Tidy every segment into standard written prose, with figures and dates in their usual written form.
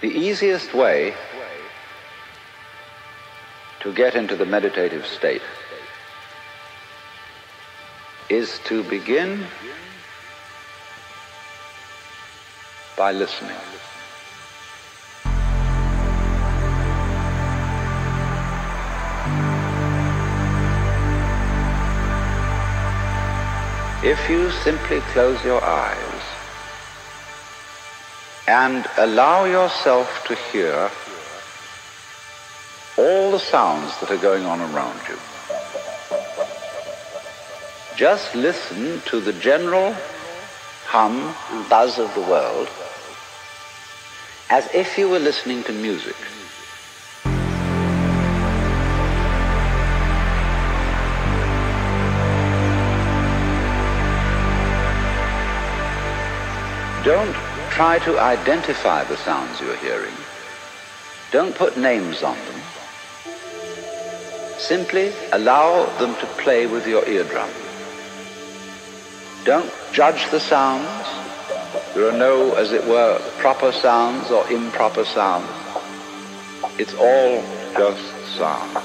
The easiest way to get into the meditative state is to begin by listening. If you simply close your eyes and allow yourself to hear all the sounds that are going on around you, just listen to the general hum and buzz of the world as if you were listening to music. Don't try to identify the sounds you're hearing. Don't put names on them. Simply allow them to play with your eardrum. Don't judge the sounds. There are no, as it were, proper sounds or improper sounds. It's all just sound.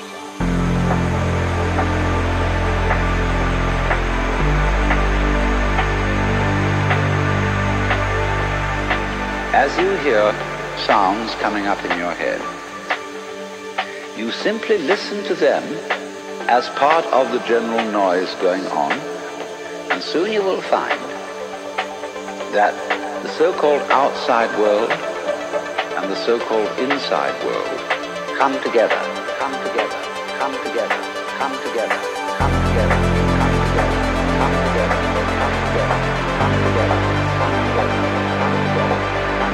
As you hear sounds coming up in your head, you simply listen to them as part of the general noise going on, and soon you will find that the so-called outside world and the so-called inside world come together, come together, come together, come together, come together, come together, come together, come together, come together, come together, come together.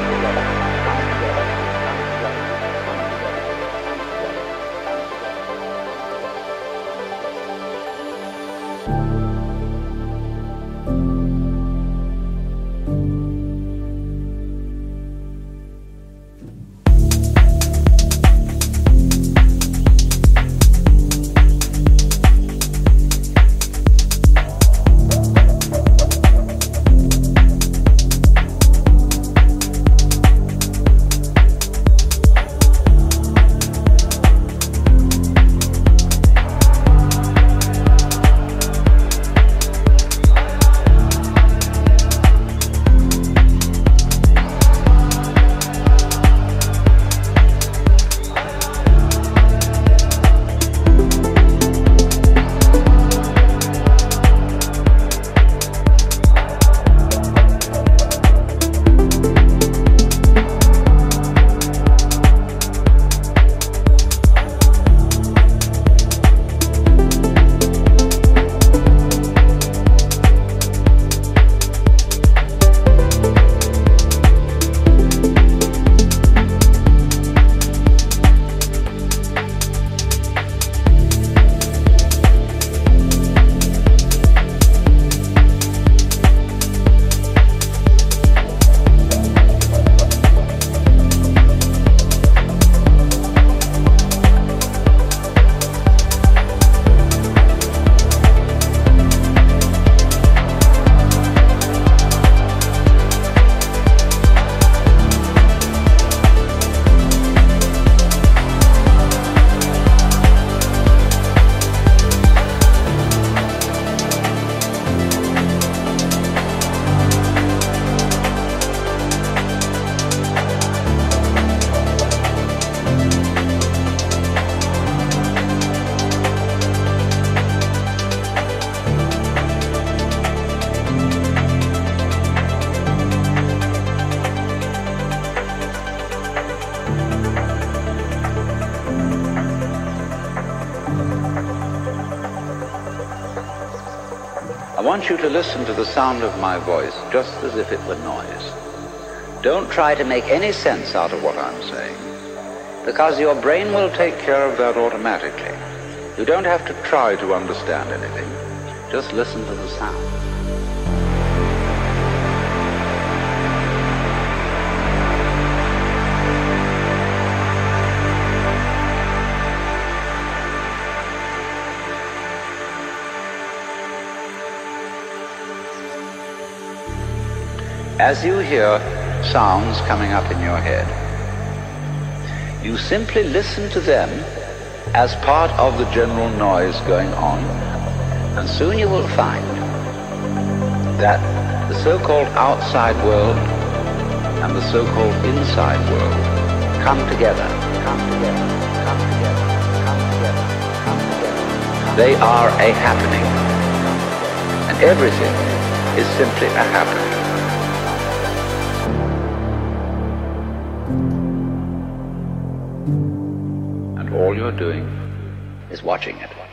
I want you to listen to the sound of my voice just as if it were noise. Don't try to make any sense out of what I'm saying, because your brain will take care of that automatically. You don't have to try to understand anything. Just listen to the sound. As you hear sounds coming up in your head, You simply listen to them as part of the general noise going on, and soon you will find that the so-called outside world and the so-called inside world come together, come together, come together, come together, come together. They are a happening, and everything is simply a happening. And all you're doing is watching it.